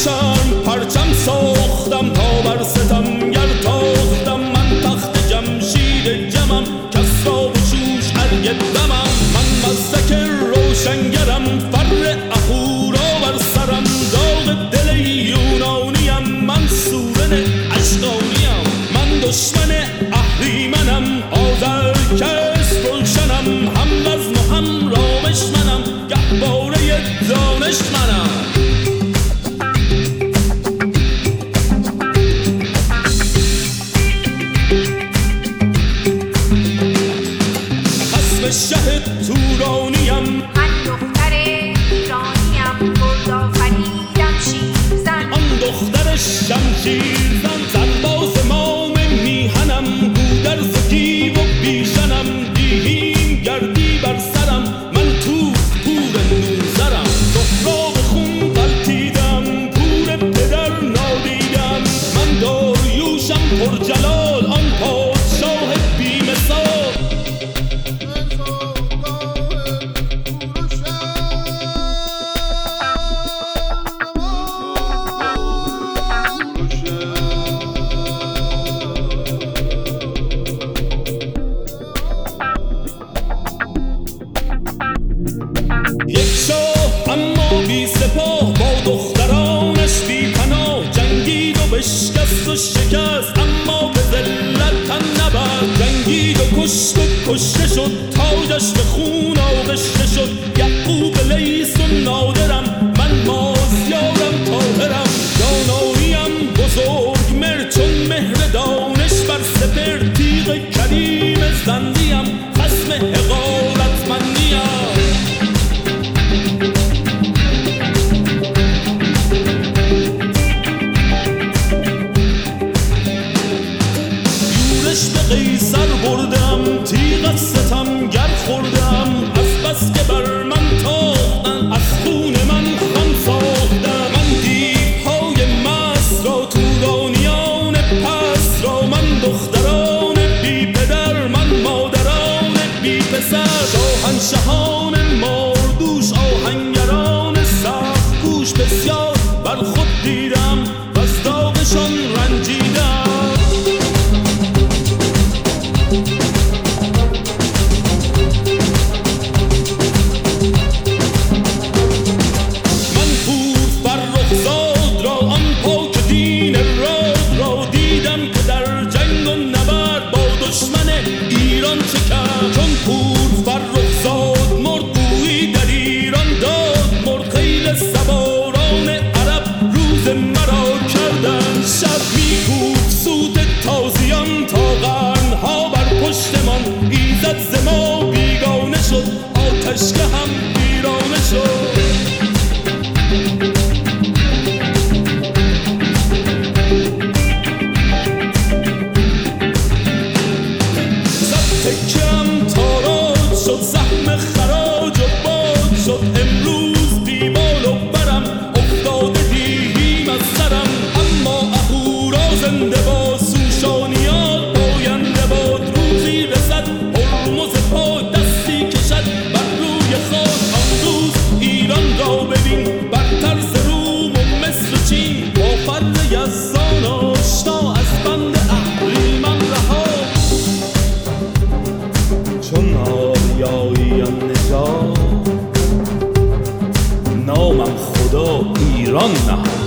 شرم پرچم ساختم تا بر ستمگر تاختم. من تخت جمشید جمم کس را بچوش ارگ دمم. من مزدک روشنگرم فر اهورا بر سرم. داغ دل یونانیم من سورن اشکانیم. من دشمن اهریمنم آذرکش روشنم. هم وزن و هم رامش منم گهواره دانش منم. شه تورانیم من دختر ایرانیم. گردآفریدم شیرزن آن دختر شمشیرزن. سرباز مام میهنم گودرز گیو و بیژنم. دیهیم گردی بر سرم من توس پور نوذرم. سهراب خون غلتیدم پور پدر نادیدم. من داریوشم پرجلال آن پادشاه بی‌مثال. یک شاه اما بی سپاه با دخترانش بی پناه. جنگید و بشکست و شکست اما به ذلت تن نبرد. جنگید و کشت و کشته شد تاجش به خون آغشته شد. یعقوب لیث و نادرم من مازیارم طاهرم. داناییم بزرگ مهر چون مهر دانش بر سپر. تیغ کریم زندیم خصم حقارتمندیم. به قیصر بردم تیغ از ستمگر خوردم. از بس که بر من تاختن از خون من خم ساختم. من دیوهای مست را تورانیان پست را. من دختران بی پدر من مادران بی پسر. شاهنشهان ماردوش آهنگران سخت گوش بسیار بر خود دیدم و از داغشان رنجیدم. ایران چه کرد چون پور فرخزاد مرد. گویی در ایران داد مرد. خیل سواران عرب روز مرا کردن شب. میکوب سوت تازیان تا قرنها بر پشتمان. ایزد ز ما بیگانه شد آتشگه هم ویرانه شد. تکم تاراج شد زخم خراج و باد شد. امروز بیبال و برم افتاده دیهیم از سرم. اما اهورا زنده باد سوشانیان پاینده باد. روزی رسد هرمز پاک دستی کشد بر روی خاک. آن روز ایران را ببین برتر ز روم و مصر و چین. با فر یزدان آشنا از بند اهریمن رها. چون آریاییان نژاد نامم خدا ایران نهاد.